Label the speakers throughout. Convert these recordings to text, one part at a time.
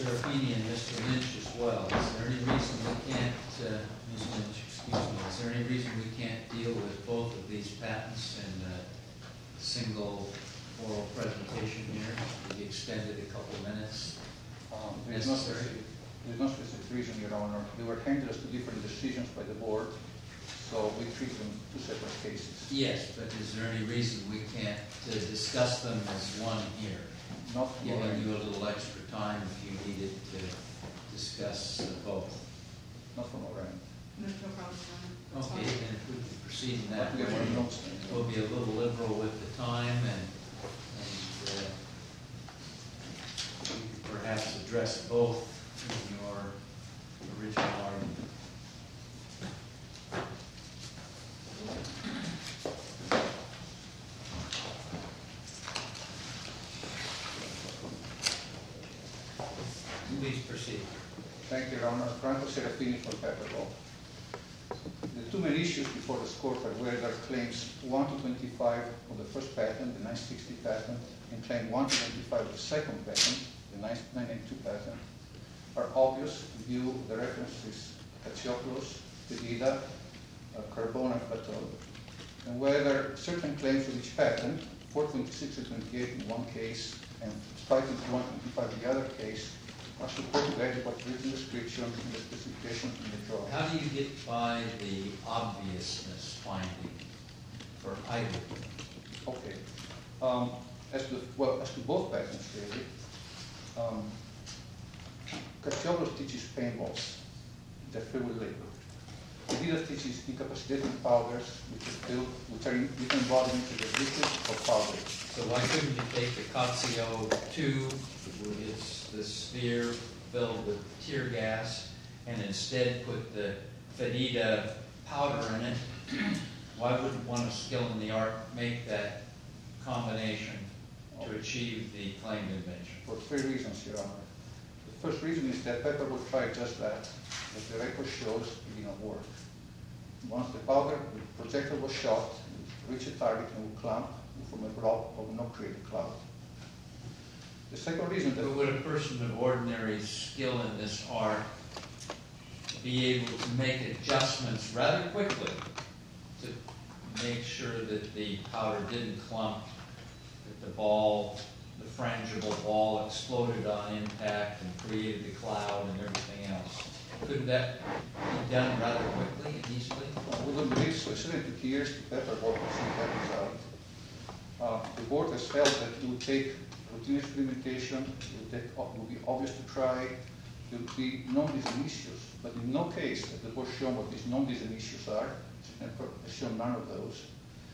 Speaker 1: Serafini and Mr. Lynch as well. Is there any reason we can't, Ms. Lynch, excuse me, is there any reason we can't deal with both of these patents in a single oral presentation here? We extended a couple minutes.
Speaker 2: There's no specific reason, Your Honor. They were handled as two different decisions by the board, so we treat them two separate cases.
Speaker 1: Yes, but is there any reason we can't discuss them as one here?
Speaker 2: Not
Speaker 1: Giving you a little extra time if you needed to discuss both.
Speaker 2: Not from our end.
Speaker 3: No problem.
Speaker 1: Okay, then if we can proceed in that
Speaker 2: We
Speaker 1: way,
Speaker 2: have no notes.
Speaker 1: we'll be a little liberal with the time and you can perhaps address both in your original argument. Please proceed.
Speaker 2: Thank you, Your Honor. Franco Serafini for Pepperlaw. The two main issues before this court are whether claims 1 to 25 of the first patent, the 960 patent, and claim 1 to 25 of the second patent, the 992 patent, are obvious in view of the references Katsiopoulos, Pedida, Carbone, and Plateau, and whether certain claims of each patent, 426 and 28 in one case, and 521 and 25 in the other case, are supported by adequate written description in the specification in the drawing.
Speaker 1: How do you get by the obviousness finding for either?
Speaker 2: Okay. As to both patents, really, Katsiopoulos teaches paintballs. They're filled with liquid. Pedida teaches incapacitating powders, which are different embodiments of the liquid or powder.
Speaker 1: So why couldn't you take the Katsio 2, it's the sphere filled with tear gas, and instead put the Pedida powder in it? Why wouldn't one of skill in the art make that combination to achieve the claimed invention?
Speaker 2: For three reasons, Your Honor. The first reason is that Pepper will try just that, but the record shows it did not work. Once the powder, the projectile was shot, it would reach a target and would clamp, from a blob or would not create a cloud. The second reason that...
Speaker 1: But would a person of ordinary skill in this art be able to make adjustments rather quickly to make sure that the powder didn't clump, that the ball, the frangible ball exploded on impact and created the cloud and everything else? Couldn't that be done rather quickly and easily?
Speaker 2: I wouldn't believe so. It's 72 years to Pepper work to see that result. The board has felt that it would take routine experimentation, it would be obvious to try, there would be non-design issues, but in no case has the board shown what these non-design issues are. It has shown none of those.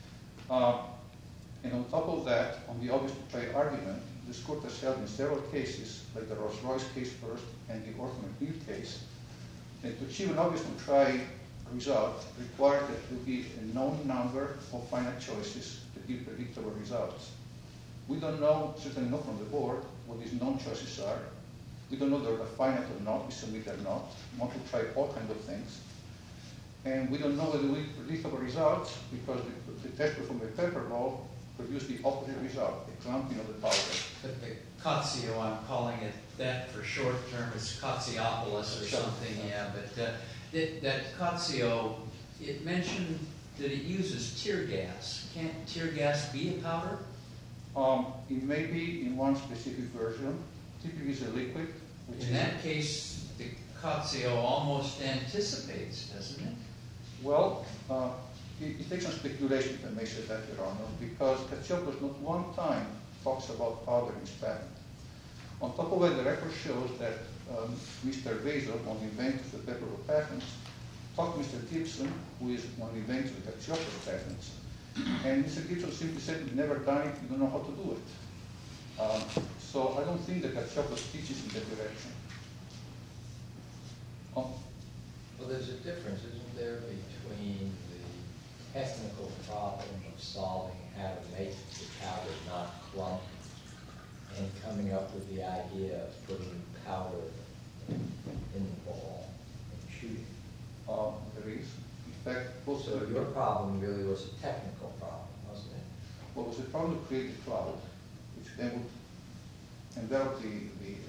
Speaker 2: And on top of that, on the obvious to try argument, this court has held in several cases, like the Rolls-Royce case first and the Ortho-McNeil case, that to achieve an obvious to try result required that there be a known number of finite choices to give predictable results. We don't know, certainly not from the board, what these known choices are. We don't know whether they're finite or not, we submit they're not. We want to try all kinds of things. And we don't know whether we predictable results because the tester from the Pepper law produced the opposite result, the clumping of the powder.
Speaker 1: But the Katsio, I'm calling it that for short term, it's Katsiopoulos or something, yeah. But that Katsio, it mentioned that it uses tear gas. Can't tear gas be a powder?
Speaker 2: It may be in one specific version. Typically it's a liquid.
Speaker 1: In that case, the Katsio almost anticipates, doesn't it?
Speaker 2: Well, it takes some speculation, if I may say that, Your Honor, because Katsiopoulos not one time talks about powder in his patent. On top of it, the record shows that Mr. Vaser, one of the inventors of the Pepper patents, talked to Mr. Gibson, who is one of the inventors of the Katsiopoulos patents, and Mr. Gibson simply said, "We've never done it, we don't know how to do it." So I don't think that Katsiopoulos teaches in that direction.
Speaker 4: Well, there's a difference, isn't there, between the technical problem of solving how to make the powder not clump and coming up with the idea of putting powder in the ball and shooting?
Speaker 2: There is. In fact, both
Speaker 4: So your problem really was a technical problem, wasn't it?
Speaker 2: Well, it was a problem to create the cloud, which then would envelop the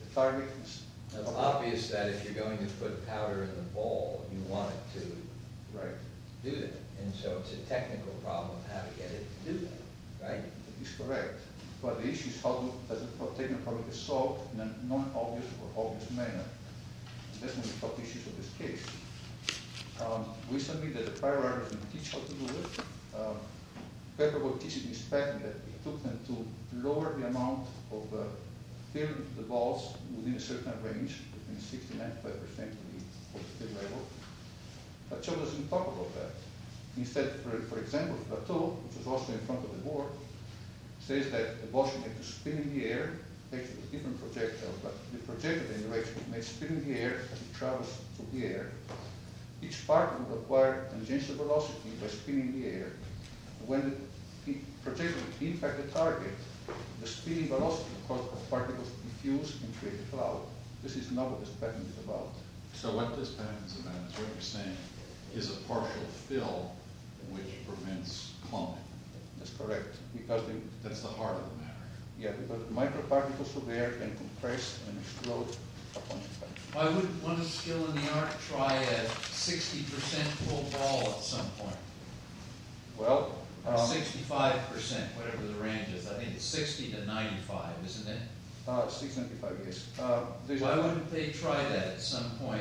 Speaker 2: target is.
Speaker 4: It's obvious that if you're going to put powder in the ball, you want it to
Speaker 2: Right.
Speaker 4: do that. And so it's a technical problem of how to get it to do that, right?
Speaker 2: That is correct. But the issue is does the technical problem is solved in a non-obvious or obvious manner. And that's one of the top issues of this case. We submit that the prior art doesn't teach how to do it. Pepperball teaches in his patent that it took them to lower the amount of fill into the balls within a certain range, between 60 and 95% of the fill level. But Chow doesn't talk about that. Instead, for example, Plateau, which was also in front of the board, says that the ball should make to spin in the air, actually with different projectiles, but the projectile in the direction may spin in the air as it travels through the air. Each particle will acquire tangential velocity by spinning in the air. When the projectile impacts the target, the spinning velocity will cause the particles to diffuse and create a cloud. This is not what this patent is about.
Speaker 5: So what this patent is about is what you're saying is a partial fill which prevents clumping.
Speaker 2: That's correct, because
Speaker 5: That's the heart of the matter.
Speaker 2: because the microparticles of air can compress and explode upon impact.
Speaker 1: Why would one of skill in the art try a 60% full ball at some point?
Speaker 2: Well,
Speaker 1: Or 65%, whatever the range is. I think it's 60 to 95, isn't it?
Speaker 2: 695 years. There's
Speaker 1: Why
Speaker 2: a-
Speaker 1: wouldn't they try that at some point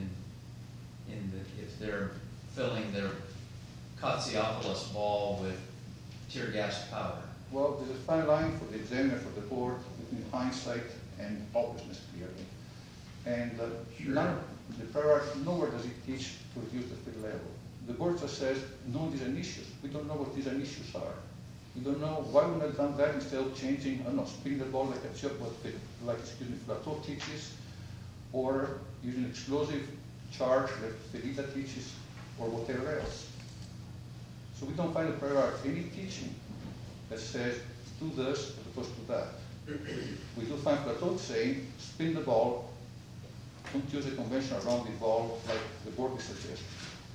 Speaker 1: if they're filling their Katsiopoulos ball with tear gas powder?
Speaker 2: Well, there's a fine line for the examiner, for the board, between hindsight and obviousness, clearly. And
Speaker 1: Sure.
Speaker 2: the prior art, nowhere does it teach to reduce the fill level. The board just says, no design issues. We don't know what design issues are. We don't know why we not done that instead of changing, I don't know, spinning the ball like a chip, Plateau teaches, or using explosive charge like Fedita teaches, or whatever else. So we don't find the prior art any teaching that says, do this as opposed to that. We do find Plateau saying, spin the ball, don't use a conventional rounded ball like the board is suggesting.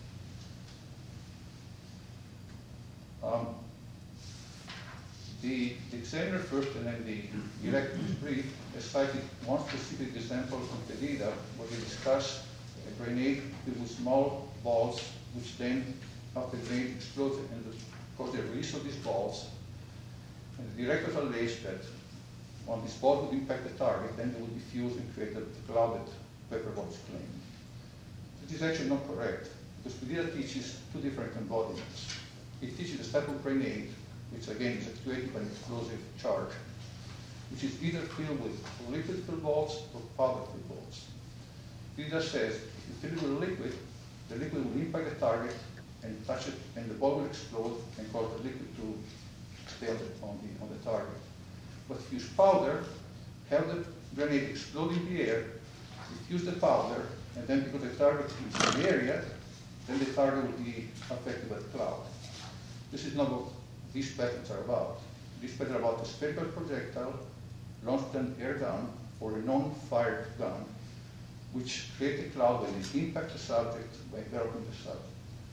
Speaker 2: The examiner first and then the director's brief has cited one specific example from Fedida where they discuss a grenade filled with small balls which then, after the grenade explodes, and cause the release of these balls. And the directors allege that when this ball would impact the target, then they would diffuse and create the cloud that Pepperball is claiming. This is actually not correct, because Fedida teaches two different embodiments. It teaches a type of grenade, which again is actuated by an explosive charge, which is either filled with liquid fill balls or powder fill balls. Fedida says, if you fill it with liquid, the liquid will impact the target and touch it, and the ball will explode and cause the liquid to stay on the target. But if you use powder, have the grenade explode in the air, diffuse the powder, and then because the target is in the area, then the target will be affected by the cloud. This is not what these patents are about. These patents are about a spherical projectile launched an air gun or a non-fired gun, which creates a cloud when it impacts the subject by enveloping the subject.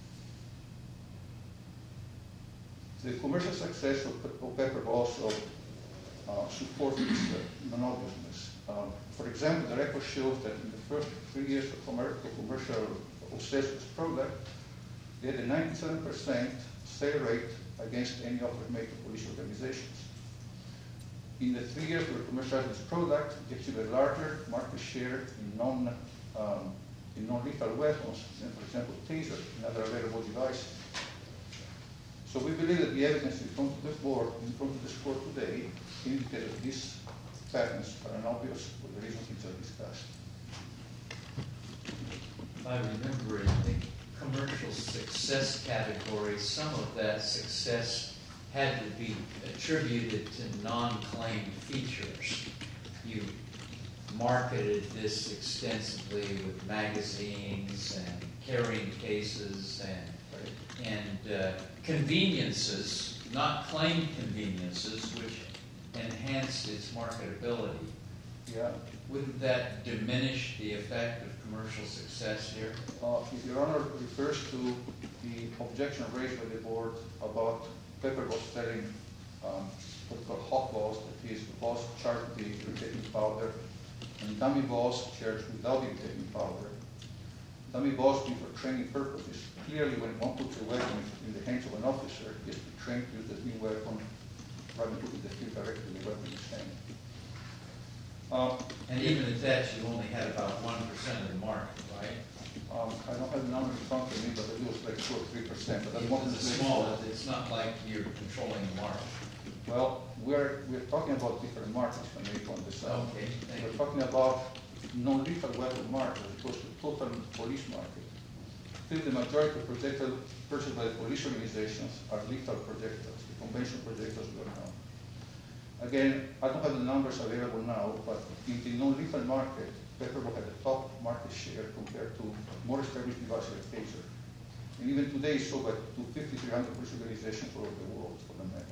Speaker 2: The commercial success of Pepperball also supports this non-obviousness. For example, the record shows that in the first 3 years of commercial success of this product, they had a 97% sale rate against any offer made to police organizations. In the 3 years we were commercializing this product, they achieved a larger market share in non-lethal weapons than, for example, tasers and other available devices. So we believe that the evidence in front of the board, in front of this court today, indicates that these patents are unobvious for the reasons we just discussed.
Speaker 1: If I remember in the commercial success category, some of that success had to be attributed to non-claimed features. You marketed this extensively with magazines and carrying cases and conveniences, not claimed conveniences, which enhanced its marketability.
Speaker 2: Yeah.
Speaker 1: Wouldn't that diminish the effect of commercial success here?
Speaker 2: If Your Honor refers to the objection raised by the board about Pepperball selling what we call hot balls, that is, balls charged with the irritating powder, and and dummy balls charged without detecting powder. Dummy balls used for training purposes. Clearly, when one puts a weapon in the hands of an officer, he has to be trained to use the new weapon rather than putting the field directly in the weapon's hand.
Speaker 1: And even at that, you only had about 1% of the market, right?
Speaker 2: I don't have the number in front of me, but it was like 2 or 3%. But that's more than
Speaker 1: It's small, it's not like you're controlling the market.
Speaker 2: Well, we're talking about different markets when we on this.
Speaker 1: Okay, thank
Speaker 2: We're
Speaker 1: you.
Speaker 2: talking about non-lethal weapon market as opposed to total police market. Still, the majority of projectiles purchased by the police organizations are lethal projectiles, the conventional projectiles we know. Again, I don't have the numbers available now, but in the non-lethal market, Pepperball had the top market share compared to more established devices like Taser. And even today, it's sold by 250, 300 police organizations all over the world, for the matter.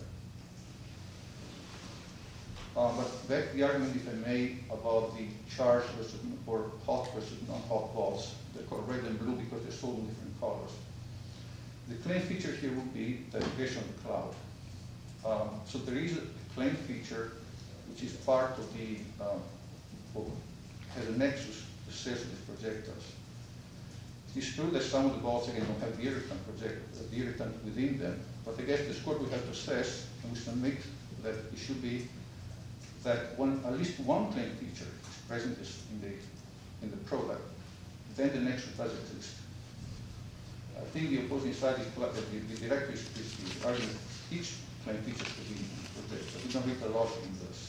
Speaker 2: But back to the argument, if I may, about the charged versus, or hot versus non-hot balls. They're called red and blue because they're sold in different colors. The claim feature here would be the application of the cloud. So there is a claim feature which is part of the, has a nexus to sales of these projectiles. It is true that some of the balls, again, don't have the irritant within them, but I guess the score we have to assess, and we submit that it should be that at least one claim feature is present in the product, then the nexus does exist. I think the opposing side is the director is arguing each claim feature to be protected, but we don't read the law in this.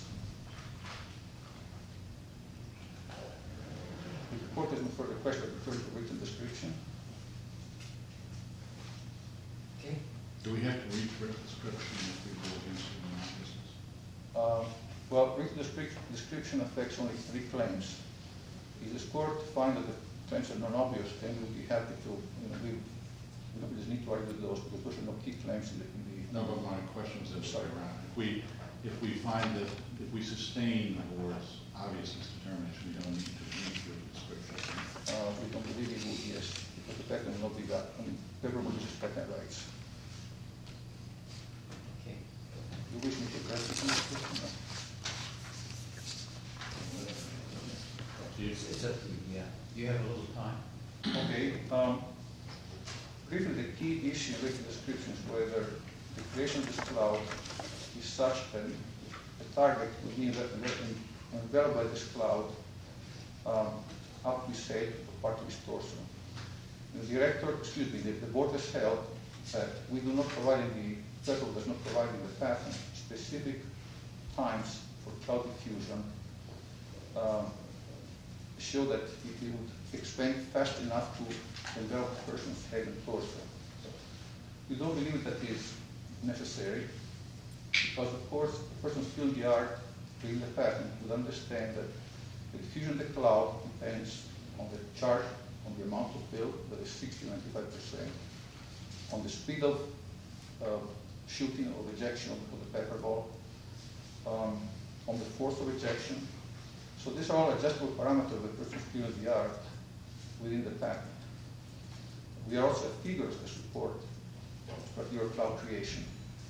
Speaker 2: If the court has no further question, I refer to written description.
Speaker 1: Okay.
Speaker 5: Do we have to read written description if we go against the analysis?
Speaker 2: Well, written description affects only 3 claims. If the court finds that the claims are non-obvious, then we'll be happy to, we don't just need to argue those because those are no key claims in the.
Speaker 5: No, but my question is this way around. If we find that, if we sustain the board's obviousness determination, we don't need to read written description.
Speaker 2: We don't believe it would, yes, because the patent will not be that. I mean, everyone uses patent rights.
Speaker 1: Okay.
Speaker 2: You wish me to address this question?
Speaker 1: It's up to you, yeah. You have a little time.
Speaker 2: Okay. Briefly, the key issue in written description is whether the creation of this cloud is such that the target will be enveloped by this cloud up to his head or part of his torso. The board has held that we do not provide Pepperball does not provide in the patent specific times for cloud diffusion show that it would expand fast enough to envelop the person's head and torso. We don't believe that is necessary because, of course, the person still in the art reading the patent would understand that the diffusion of the cloud depends on the charge, on the amount of fill, that is 60–95%, on the speed of shooting or ejection of the Pepperball, on the force of ejection. So these are all adjustable parameters of the person's still in the art within the patent. We also have figures that support particular cloud creation.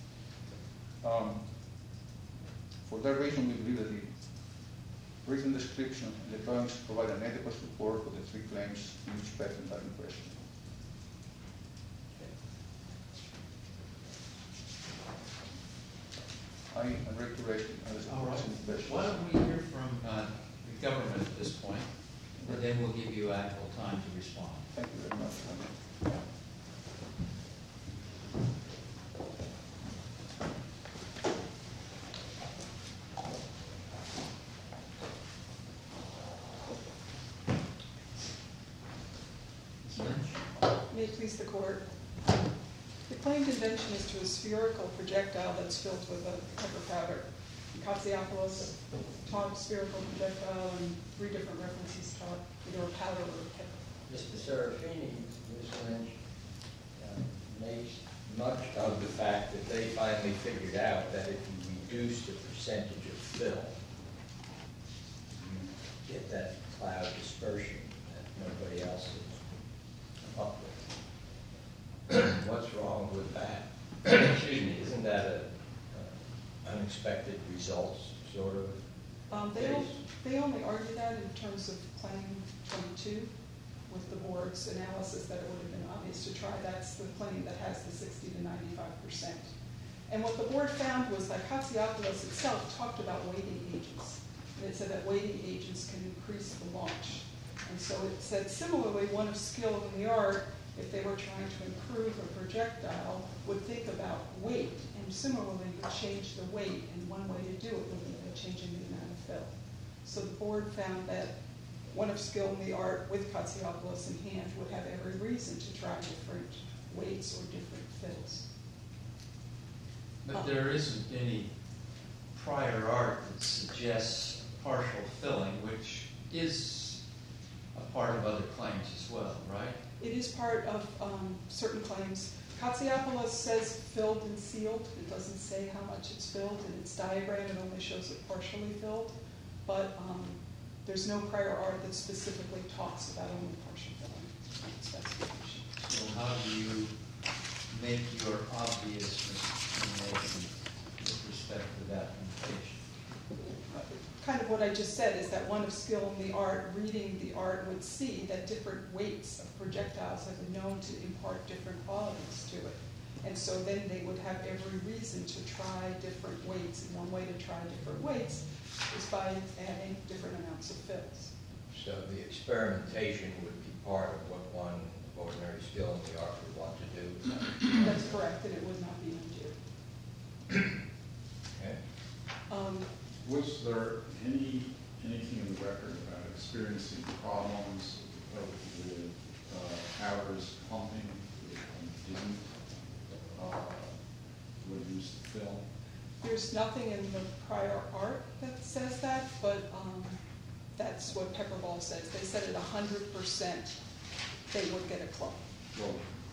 Speaker 2: For that reason, we believe that the written description and the drawings provide an adequate support for the 3 claims in each patent are in question. I am ready to raise
Speaker 1: All right.
Speaker 2: any questions.
Speaker 1: Why don't we hear from the government at this point, and then we'll give you ample time to respond.
Speaker 2: Thank you very much.
Speaker 1: Ms. Lynch?
Speaker 3: May it please the court. The claimed invention is to a spherical projectile that's filled with a pepper powder. Katsiopoulos taught spherical projectile, and 3 different references taught either a powder or a pepper.
Speaker 4: Mr. Serafini, Ms. Lynch, makes much of the fact that they finally figured out that if you reduce the percentage of fill, you get that cloud dispersion that nobody else has come up with. What's wrong with that? Excuse me, isn't that a unexpected results sort of
Speaker 3: They only argue that in terms of claim 22 with the board's analysis that it would have been obvious to try. That's the claim that has the 60 to 95%. And what the board found was that Katsiopoulos itself talked about weighting agents. And it said that weighting agents can increase the launch. And so it said similarly, one of skill in the art, if they were trying to improve a projectile, would think about weight, and similarly would change the weight, and one way to do it would be by changing the amount of fill. So the board found that one of skill in the art with Katsiopoulos in hand would have every reason to try different weights or different fills.
Speaker 1: But there isn't any prior art that suggests partial filling, which is a part of other claims as well, right?
Speaker 3: It is part of certain claims. Katsiopoulos says filled and sealed. It doesn't say how much it's filled. In its diagram, it only shows it partially filled. But there's no prior art that specifically talks about only partial filling in its specification.
Speaker 1: So how do you make your obviousness determination with respect to that limitation?
Speaker 3: Kind of what I just said is that one of skill in the art, reading the art, would see that different weights of projectiles have been known to impart different qualities to it. And so then they would have every reason to try different weights. And one way to try different weights is by adding different amounts of fills.
Speaker 4: So the experimentation would be part of what one of ordinary skill in the art would want to do.
Speaker 3: That's correct, and it would not be undue.
Speaker 4: Okay.
Speaker 5: Was there anything in the record about experiencing problems with powders pumping that didn't reduce the fill?
Speaker 3: There's nothing in the prior art that says that, but that's what Pepperball says. They said at 100% they would get a clump.
Speaker 5: Well,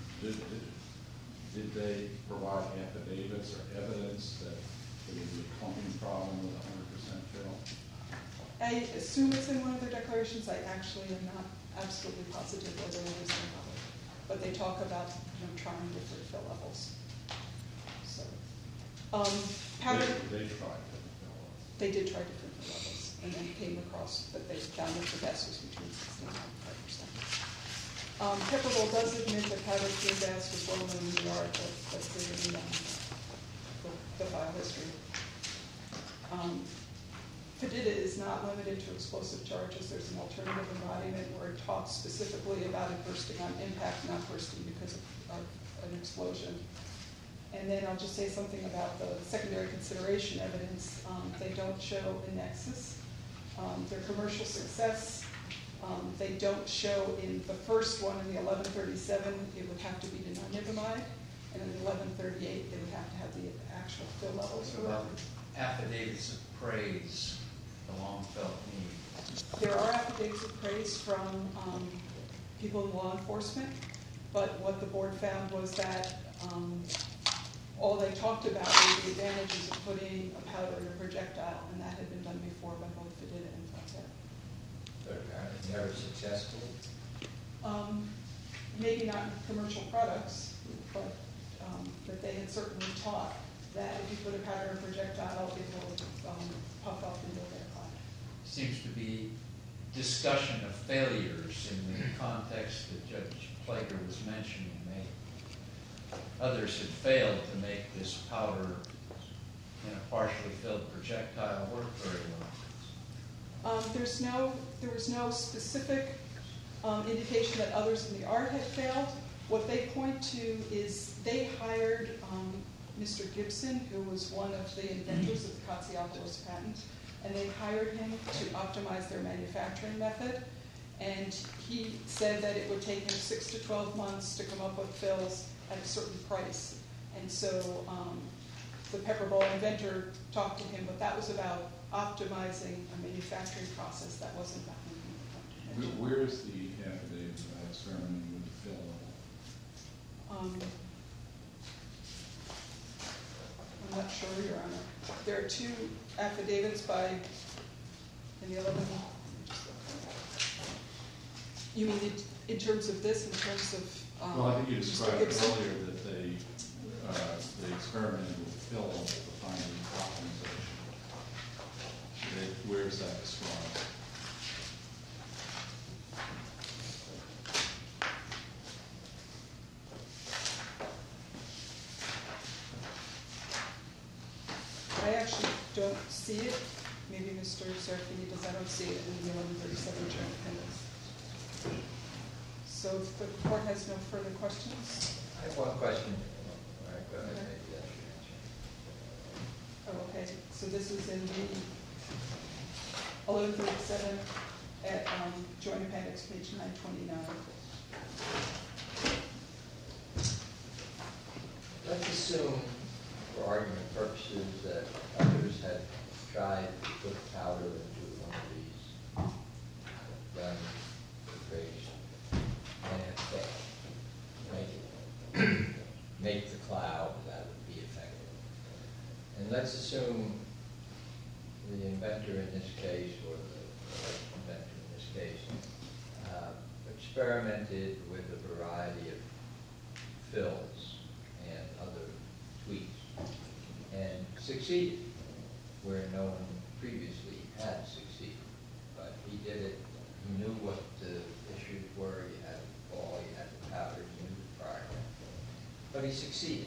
Speaker 5: did they provide affidavits or evidence that there would be a clumping problem with 100% fill?
Speaker 3: I assume it's in one of their declarations. I actually am not absolutely positive whether it is or not. But they talk about trying different fill levels. So, powder.
Speaker 5: They tried different fill levels.
Speaker 3: They did try different fill levels, and then came across that they found that the best was between 60 and 95%. Pepperball does admit that powder clear gas was well known in the art, that's clear in the file history. Fedida is not limited to explosive charges. There's an alternative embodiment where it talks specifically about it bursting on impact, not bursting because of an explosion. And then I'll just say something about the secondary consideration evidence. They don't show a nexus. Their commercial success, they don't show in the first one, in the 1137, it would have to be denonigamide. And in the 1138, they would have to have the actual fill levels.
Speaker 1: What about affidavits of praise, the long-felt need?
Speaker 3: There are affidavits of praise from people in law enforcement, but what the board found was that all they talked about were the advantages of putting a powder in a projectile, and that had been done before by both Fedida and Flatter.
Speaker 4: But apparently never successful.
Speaker 3: Maybe not in commercial products, but that they had certainly taught that if you put a powder in a projectile, it will puff up into an aircraft.
Speaker 1: Seems to be discussion of failures in the context that Judge Plager was mentioning. Others had failed to make this powder in a partially filled projectile work very well.
Speaker 3: There was no specific indication that others in the art had failed. What they point to is they hired Mr. Gibson, who was one of the inventors of the Katsiopoulos patent, and they hired him to optimize their manufacturing method. And he said that it would take him 6 to 12 months to come up with fills at a certain price. And so the Pepperball inventor talked to him, but that was about optimizing a manufacturing process. That wasn't about making the
Speaker 5: Where is the affidavit about experimenting with the fill level?
Speaker 3: I'm not sure, Your Honor. There are two affidavits by in the 11. You mean in terms of this, in terms of
Speaker 5: Well, I think you described
Speaker 3: Mr. Gibson?
Speaker 5: earlier that they experimented with fill level to find the optimization. Where is that described?
Speaker 3: I actually don't see it. Maybe Mr. Serafini does. I don't see it in the 1137 joint appendix. So if the court has no further questions?
Speaker 4: I have one question. All right, go ahead, maybe that's your answer.
Speaker 3: Oh, okay. So this is in the 1137 at joint appendix, page 929.
Speaker 4: Let's assume, for argument purposes, that others had tried to put powder into one of these gun trays and it failed. Make the cloud that would be effective. And let's assume the inventor in this case, or the inventor in this case, experimented with a variety of fills and other tweaks and succeeded where no one previously had succeeded. But he did it, he knew what the issues were, you had the ball, you had the powder, you knew the prior. But he succeeded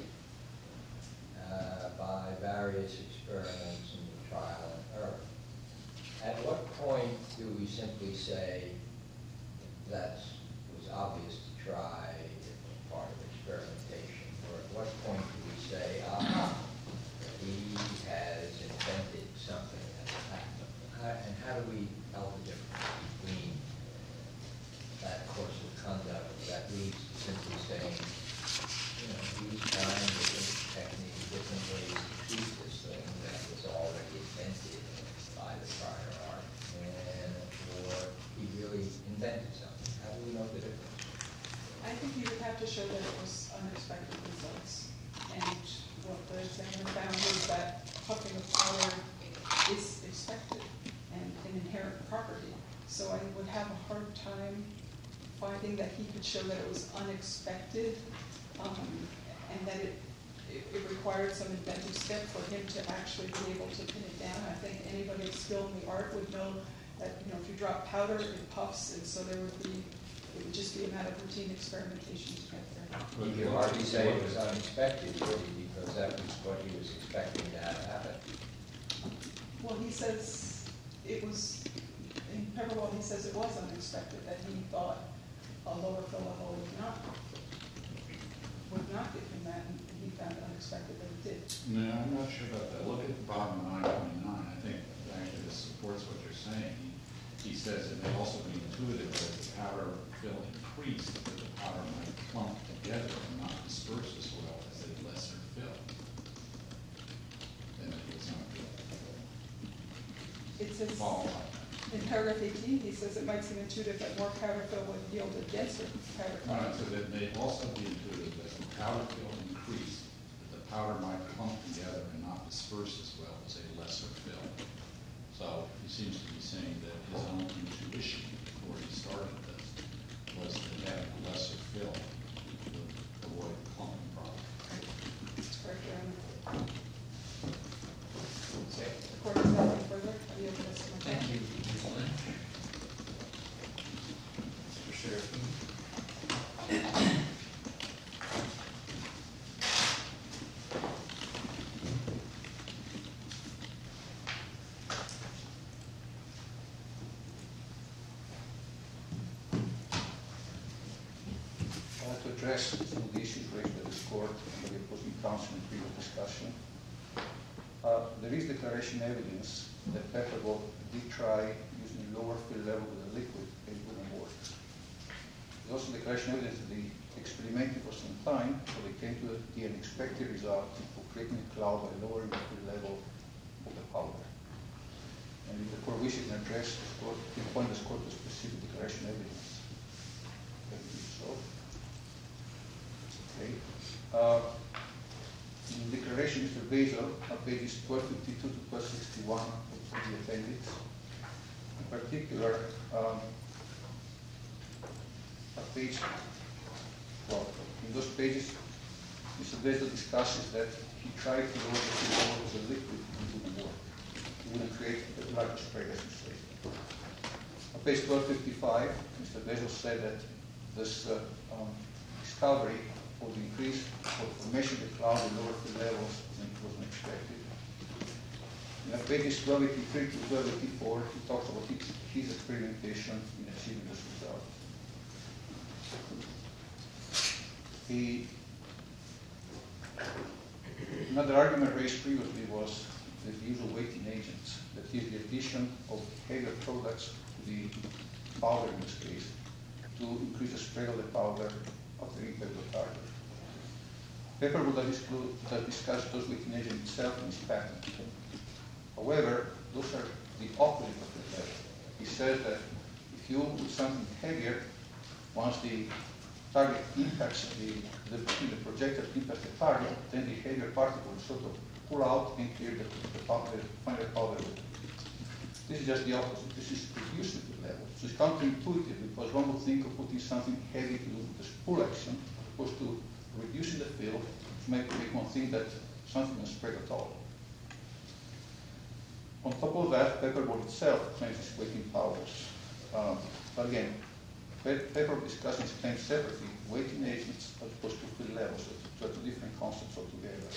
Speaker 4: by various experiments and trial and error. At what point do we simply say that was obvious to try, it was part of experimentation? Or at what point do we say, aha, he has invented something that's happened? And how do we tell the difference between that course of conduct that leads to simply saying, you know, he's trying different techniques, different ways to treat this thing that was already invented by the prior art, and or he really invented something? How do we know the difference?
Speaker 3: I think you would have to show that it was unexpected results. And what the examiner found was that puffing of powder is expected and an inherent property. So I would have a hard time finding that he could show that it was unexpected, and that it required some inventive step for him to actually be able to pin it down. I think anybody with skill in the art would know that, you know, if you drop powder, it puffs, and so it would just be a matter of routine experimentation to get there.
Speaker 4: You could hardly say it was unexpected, really, because that was what he was expecting to have happen.
Speaker 3: Well, he says it was, in Pepperwell, he says it was unexpected, that he thought a lower fill level would not give him that, and he found it unexpected that it did.
Speaker 5: No, I'm not sure about that. Look at the bottom of 929. I think actually this supports what you're saying. He says it may also be intuitive that the powder fill increased, that the powder might clump together and not disperse as well as a lesser fill. And it was not good.
Speaker 3: It says,
Speaker 5: Follow up.
Speaker 3: in paragraph 18, he says it might seem intuitive that more powder fill would yield a denser powder
Speaker 5: All right,
Speaker 3: cloud.
Speaker 5: so that may also be intuitive that the powder fill increased, that the powder might clump together and not disperse as well as a lesser fill. So he seems to be saying that his own intuition before he started this was that having a lesser fill would avoid the clumping problem.
Speaker 3: That's correct, Your Honor.
Speaker 4: Okay.
Speaker 3: The court has nothing further. I yield the rest of my time.
Speaker 1: Thank you, Ms. Lynch. Mr. Serafini.
Speaker 2: To address some of the issues raised by this court and by the opposing counsel in previous discussion. There is declaration evidence that Pepperwell did try using lower fill level with a liquid and it wouldn't work. There's also declaration evidence that they experimented for some time, so they came to the unexpected result of creating a cloud by lowering the fill level of the powder. And if the court wishes to address this court, can point this court to specific declaration evidence. Can we do so? Okay. In the declaration, Mr. Basil, pages 1252 to 1261 of the appendix. In particular, at page 12, in those pages, Mr. Basil discusses that he tried to lower the fill level of the liquid and it wouldn't work. wouldn't create a larger spray, as you say. On page 1255, Mr. Bezos said that this discovery would increase or formation of the cloud at lower field levels than it wasn't expected. In pages 1283 to 1284, he talks about his experimentation in achieving this result. Another argument raised previously was the use of weighting agents, that is the addition of heavier products to the powder in this case, to increase the spread of the powder after impact of the target. Pepperwood has discussed those weighting agents itself in his patent. However, those are the opposite of the level. He says that if you do something heavier, once the target impacts the projector impacts the target, then the heavier particles sort of pull out and clear the final powder. This is just the opposite. This is reducing the level. So it's counterintuitive because one would think of putting something heavy to do this pull action, as opposed to reducing the field to make one think that something will spread at all. On top of that, Pepperwood itself claims its weighting powders. But again, Pepperwood discusses its claims separately, weighting agents as opposed to field levels, so two different concepts altogether.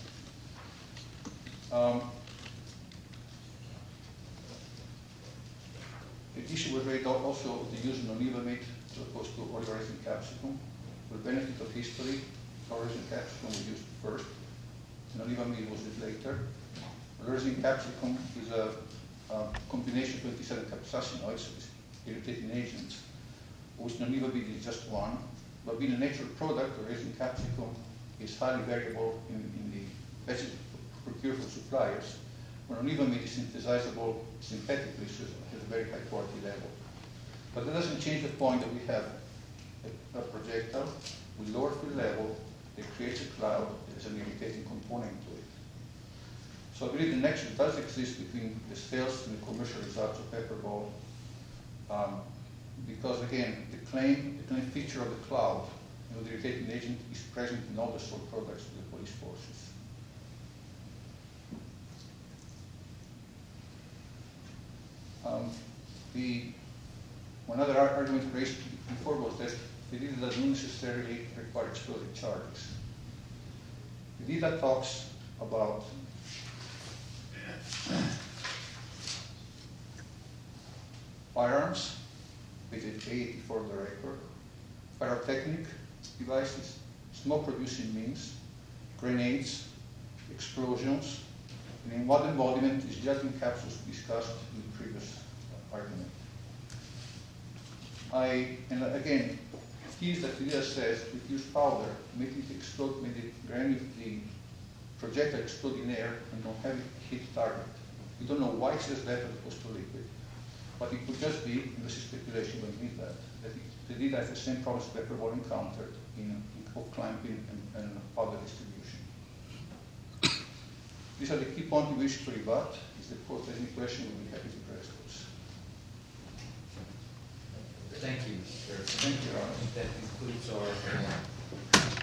Speaker 2: The issue was raised also with the use of nonivamid as opposed to oleoresin capsicum. For the benefit of history, oleoresin capsicum was used first, nonivamid was used later. Oleoresin capsicum is a combination of 27 capsaicinoids, irritating agents, which nonivamid is just one. But being a natural product, oleoresin capsicum is highly variable in the batches procured from suppliers. Nonivamid is synthesizable synthetically, so it has a very high quality level. But that doesn't change the point that we have a projectile with lower field level that creates a cloud that has an irritating component to it. So I believe the connection does exist between the sales and the commercial results of Pepperball, because again, the claim feature of the cloud, the irritating agent, is present in all the sold products of the police forces. One other argument raised before was that the data does not necessarily require explosive charges. The data talks about firearms, page 84 for the record, pyrotechnic devices, smoke-producing means, grenades, explosions, and in what embodiment is gelatin capsules discussed in the previous argument. And again, key is that the data says if you use powder, make it explode, make the projectile explode in air and don't have it hit target. We don't know why it says that as opposed to liquid. But it could just be, and this is speculation when we need that the data has the same problems Pepperball encountered in clamping and powder distribution. These are the key points we wish to rebut. If the court has any question, we'll be happy to address those.
Speaker 1: Thank you, Mr. Chair.
Speaker 2: Thank you, Your Honor.
Speaker 1: That concludes our